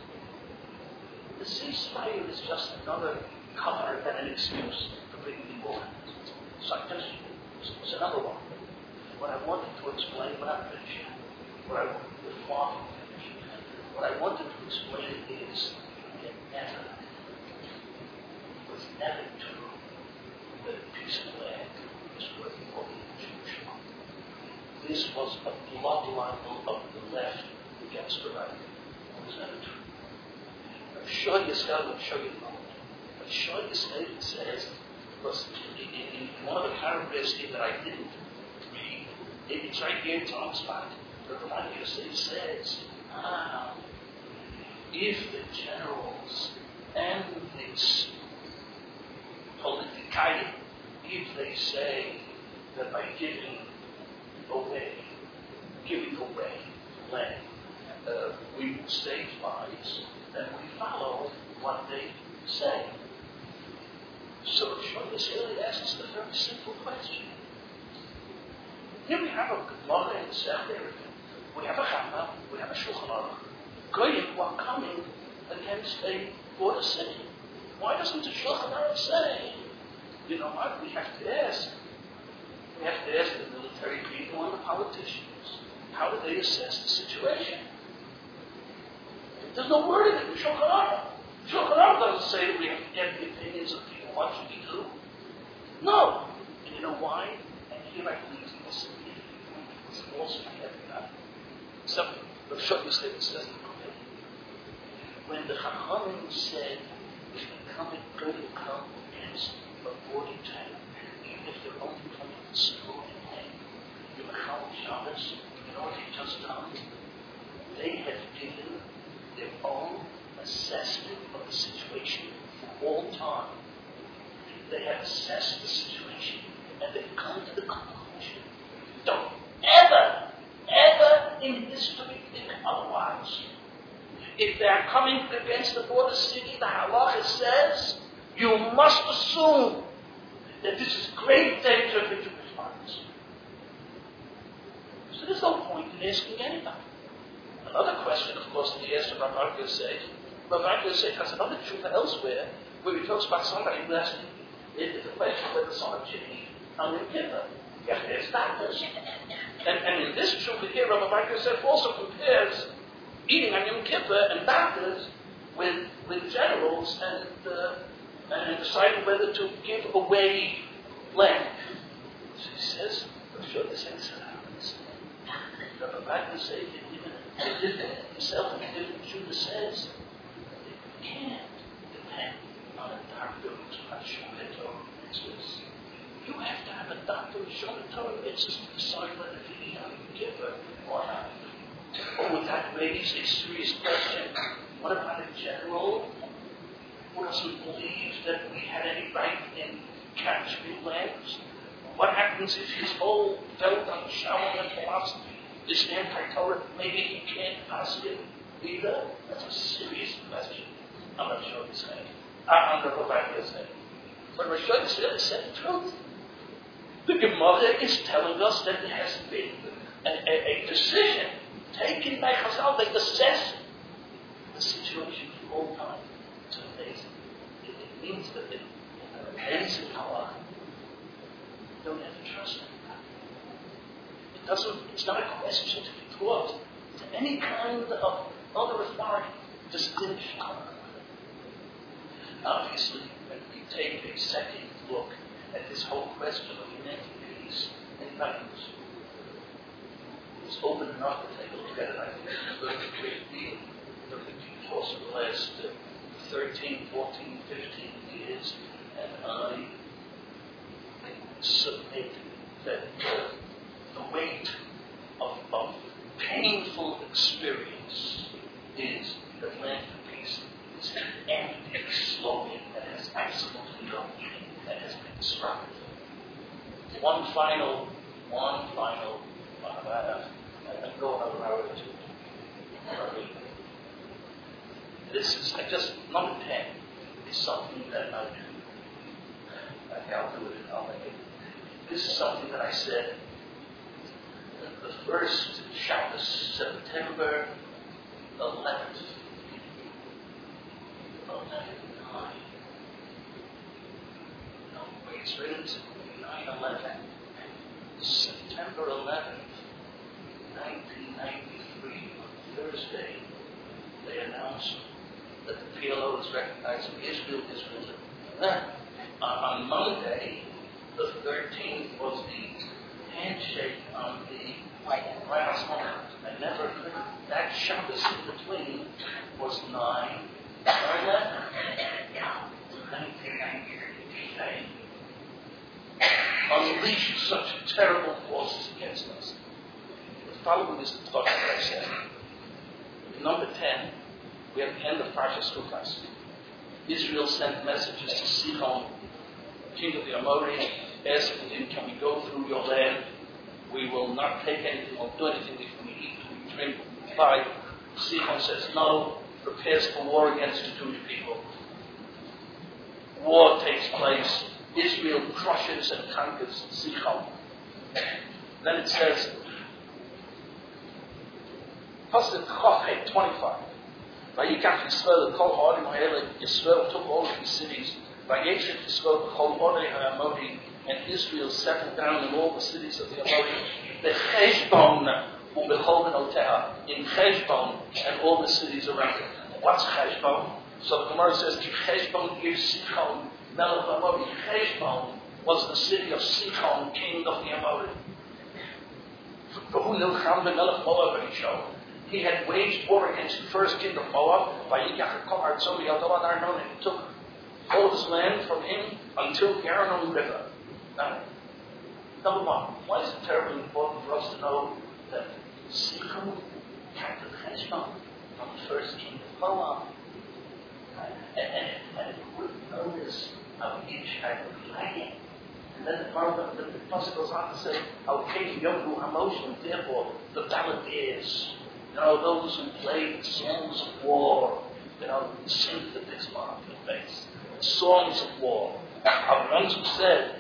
Speaker 1: the ceasefire is just another cover and an excuse for bringing people in. So I just, it's another one. What I wanted to explain, when I'm finished, what I wanted to far from finished, what I wanted to explain is it never, it was never true that a piece of land was worth more than a Jewish one. This was a blood libel of the left against the right. It was never true. I'm sure Yisrael will show you the moment. I'm sure Yisrael says, because in, in one of the paragraphs here that I didn't read, it's right here, it's on spot. The Rabbi Yosef says, ah, if the generals and this politicai, if they say that by giving away, giving away land, uh, we will save lives, then we follow what they say. So Shlomo Yisrael asks the very simple question. Here we have a Gemara in the Seder. We have a Chama, we have a Shulchan Aruch. Goyim who are coming against a border city. Why doesn't the Shulchan Aruch say, you know what, we have to ask. We have to ask the military people and the politicians, how do they assess the situation? There's no word in it in Shulchan Aruch. Shulchan Aruch doesn't say that we have to get the opinions of people. What should we do? No. And you know why? And here I believe the most significant point was also having that. Something the Shulchan Aruch says in the when the Chachamim said, if they come and go to come against a border town, even if they're only coming to school and hey, you're Mechal Shabbos, you know what they've just done? They have given their own assessment of the situation for all time. They have assessed the situation and they've come to the conclusion. Don't ever, ever in history think otherwise. If they are coming against the border city, the halacha says, you must assume that this is great danger for Jewish hearts. So there's no point in asking anybody. Another question, of course, that he asked of Rav Yosef, Rav Yosef has another truth elsewhere where he talks about somebody who has it's a question whether someone should eat on Yom Kippur. You have to ask doctors. And, and in this truth here, Rav Yosef also compares eating on Yom Kippur and doctors with, with generals and, uh, and deciding whether to give away land. So he says, I'm sure this ain't Rav Yosef had given They did that himself, and even Judah says, you can't depend on a doctor who's not shown the Torah mitzvahs. You have to have a doctor who's shown the Torah mitzvahs to decide whether to be a giver or not. Or would that raise a serious question? What about a general who doesn't believe that we had any right in capturing lands? What happens if his whole belt on Shalom and philosophy is anti-Torah? Maybe he can't pass it either? That's a serious question. I'm not sure he's saying. I'm not sure he's saying. But Rosh Hashanah said the truth. The Gemara is telling us that there has been a, a, a decision taken by Chazal that assess the situation for all time. It's amazing. It, it means that it, in amazing power. Don't have to trust him. It doesn't, it's not a question to be taught to any kind of other authority. Just didn't follow. Obviously, when we take a second look at this whole question of humanity, peace, and values, it's open enough to take a look at it. I think it's a great deal of the course of the last uh, thirteen, fourteen, fifteen years, and I submit that uh, the weight of, of painful experience is that land for peace is an empty slogan that has absolutely no meaning, that has been disrupted. One final, one final, uh, uh, I go another hour or two. This is, I just, number ten is something that I do. I I'll do it, I'll make it. This is something that I said the first Shabbos, September eleventh. eleven nine. No, wait, it's written nine eleven. September eleventh, nineteen ninety-three, on Thursday, they announced that the P L O is recognizing Israel, Israel. Then, on Monday, the thirteenth, was the handshake on the White House. I never heard that Shabbos in between was nine eleven. nineteen ninety-three. Unleashed such terrible forces against us. The following is the thought that I said. Number ten, we have the end of Parshas Chukas. Israel sent messages to Sihon, king of the Amori, asking him, can we go through your land? We will not take anything, we won't do anything if we eat, we drink, we buy. Sihon says no, prepares for war against the Jewish people. War takes place. Israel crushes and conquers Sihon. Then it says, Pasuk Chaf twenty-five. Vayikach Yisrael kol ha'arim ha'ele. Yisrael took all of these cities. Vayeshet Yisrael kol ha'arim ha'amori. And Israel settled down in all the cities of the Amori. Becheshbon u'bechol benoteha. In Cheshbon and all the cities around it. What's Cheshbon? So the Gemara says, Cheshbon is Sihon, Melech Amori. Cheshbon was the city of Sihon, king of the Amori. Who nilcham b'melech Moab v'nisho. He had waged war against the first king of Moab. He took all his land from him until the Arnon River. Now, number one, why is it terribly important for us to know that Sihon captured Cheshbon from the first king of Moab? And, and, and we wouldn't know this how each had a flagging. And then the part of the Pasuk goes on to say, how King Yogu Hamoshim, therefore, the balladeers, you know, those who played songs of war, you know, sing the Bismarck in the face. Songs of war. Our ones who said,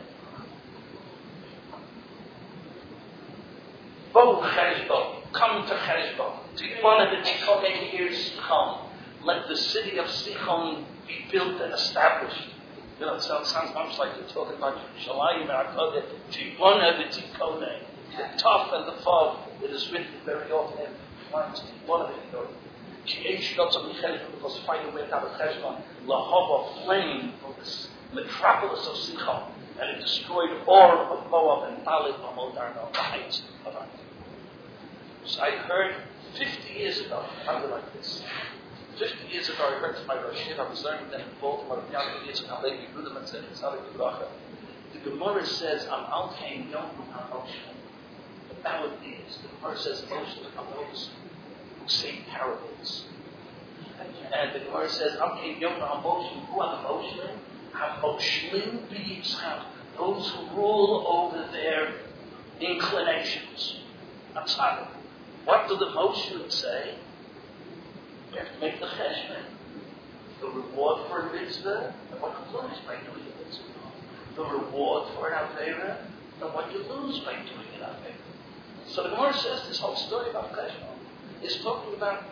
Speaker 1: Bo Cheshbon, come to Cheshbon. One of the Tichonei here is Sihon. Let the city of Sihon be built and established. You know, it sounds, sounds much like you're talking about Shalayim Akodeh, Tibona the Tichonei. The tough and the fog. It is written very often in Times, Tibona the Tichonei. K'esh Yotzam Cheshbon, because fire went out of Cheshbon, Lahava flame from this metropolis of Sihon, and it destroyed all of Moab and Baalid Amod Arno, the heights of Arno. So I heard fifty years ago, something like this. fifty years ago, I heard from my Rosh Yeshiva, I was learning then in Baltimore, young years ago, Levi Ruderman said, it's not a good bracha. The Gemara says, I'm al kain yom ha'moshel. Nowadays, the Gemara says, Moshe are those who say parables. And the Gemara says, I'm kain yom ha'moshel. Who are the Moshelim? Ha'moshlim b'yitzchak. Those who rule over their inclinations. Atzadok. What do the Moshelim say? You have to make the cheshbon. The reward for a mitzvah and what you lose by doing a mitzvah. The reward for an avera and what you lose by doing an avera. So the Gemara says this whole story about cheshbon is talking about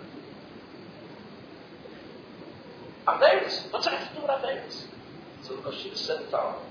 Speaker 1: averas. What's that have to do with averas? So the Moshe said the following.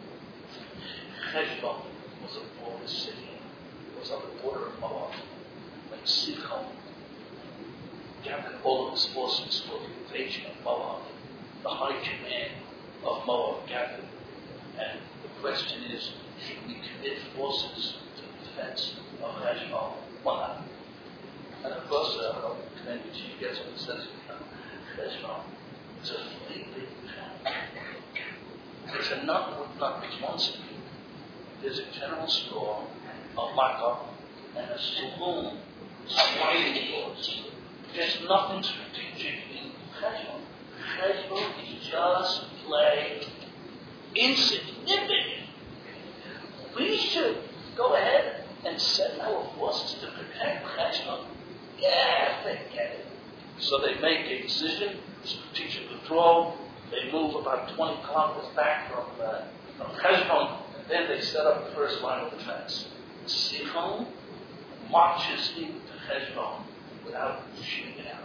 Speaker 1: Cheshbon was a border city. It was on the border of Moab. When Sichon gathered all of his forces for the invasion of Moab, the high command of Moab gathered. And the question is, should we commit forces to the defense of Heshbon? Why not? And of course, uh, I don't commend the chief gets on the sense of Heshbon. It's a fleet big town. It's a not with not which wants it. There's a general store, a lockup, and a saloon, sliding doors. There's nothing strategic in Cheshbon. Cheshbon is just plain insignificant. We should go ahead and send our forces to protect Cheshbon. Yeah, forget it. So they make a decision, strategic withdrawal. They move about twenty kilometers back from, uh, from Cheshbon, and then they set up the first line of defense. Sichon marches into Cheshbon without shooting it out.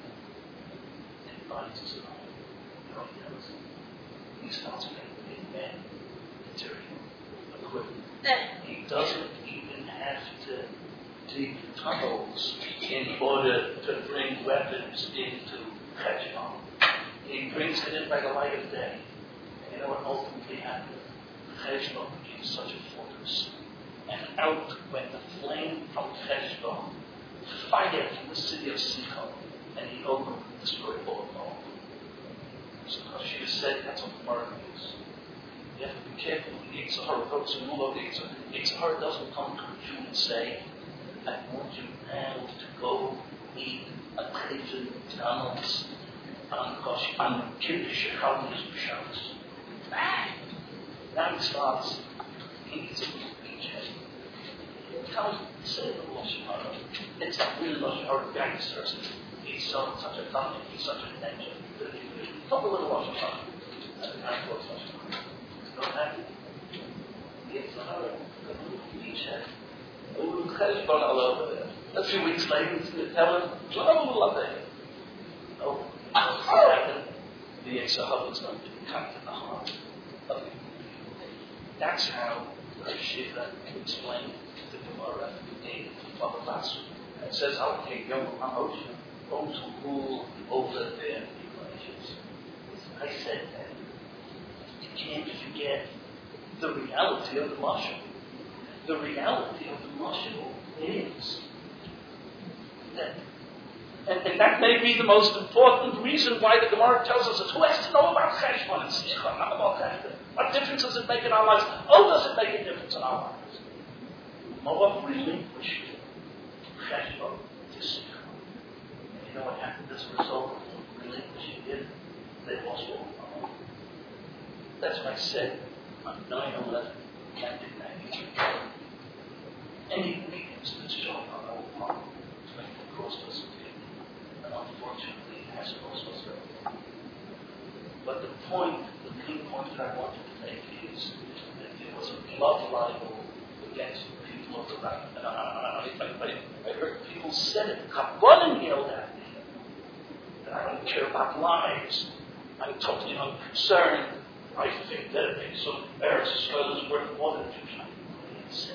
Speaker 1: And finds his own. You know, he knows. He starts making men material, equipment. He doesn't even have to dig tunnels in order to bring weapons into Cheshbon. He brings it in by the light of day. And you know what ultimately happened? Cheshbon became such a fortress. And out went the flame from Cheshbon, fire from the city of Sichon, and he opened and destroyed all of Moab. So she said that's what the Gemara means. You have to be careful with the Yitzhahara, folks who rule over the Yitzhahara. Yitzhahara doesn't come to a Jew and say, I want you now to go eat a crazy McDonald's on Kiddush Shacharis B'Shabbos. Now he starts, he needs a beachhead. Tell him, say the Lashon Hara. It's not really Lashon Hara gangsters. He's so, such a dummy, he's such a ninja. Talk a little Lashon Hara. And I thought Lashon Hara. Don't have it. It's a Hara, the beachhead. Oh, Cheshbon all over there. A few weeks later, he's going to tell him, oh, love it. Oh, what's going to happen? The Yitzhahara is going to come to the heart of it. That's how Shiva explained the Gemara in Baba Basra. It says, okay, young Moshe, those who rule over their inclinations. I said that. You can't forget the reality of the Mashal. The reality of the Mashal is that, and, and that may be the most important reason why the Gemara tells us is who has to know about Cheshbon and Sichon, not about Cheshbon. What difference does it make in our lives? Oh, does it make a difference in our lives? Moab relinquished Cheshbon to Sichon. And you know what happened as a result of relinquishing it? They lost all of Moab. That's what I said on nine eleven, nineteen ninety-two. Any weakness that's shown on our part to make the cost us a and unfortunately it has cost us very. But the point, the main point that I wanted to make is that there was a blood libel against the people of the right. And I, I, I, I, I heard people said it, Kabbalah yelled at me. That I don't care about lives. I'm totally unconcerned. I think that a piece of Eretz Yisrael is worth more than a Jewish life. I didn't say.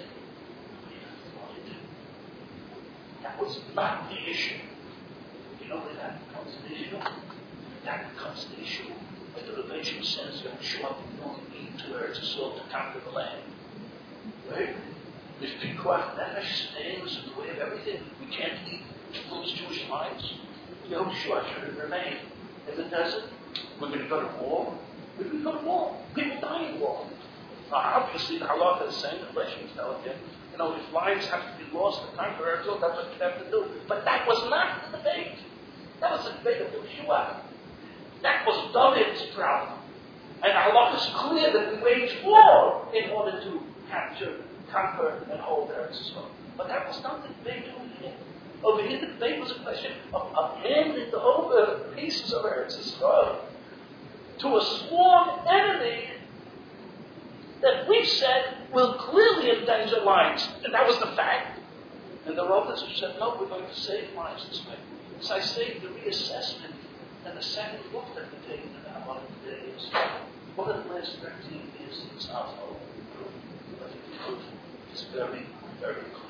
Speaker 1: That was not the issue. You know where that becomes the issue? That becomes the issue when the Rebbeinu sends Yeshua into Eretz Yisrael to conquer the land. Right? If Pikuach Nefesh stands in the way of everything, everything. We can't lose Jewish lives. You know, sure, should it remain in the desert? We're going to go to war? We're going to go to war. People die in war. Now, obviously, the halacha is saying, the question is now again, you know, if lives have to be lost to conquer Eretz, that's what you have to do. But that was not the debate. That was the debate of Yeshua. That was David's problem. And the halacha is clear that we wage war in order to capture, conquer, and hold Eretz Yisrael. But that was not the debate over here. Over here, the debate was a question of, of handing over pieces of Eretz Yisrael to a sworn enemy that we said will clearly endanger lives. And that was the fact. And the Rothers have said, no, we're going to save lives this way. As I say, the reassessment and the second look that we're taking about what it today is. What are the last thirteen years since our whole? But the truth is very, very clear.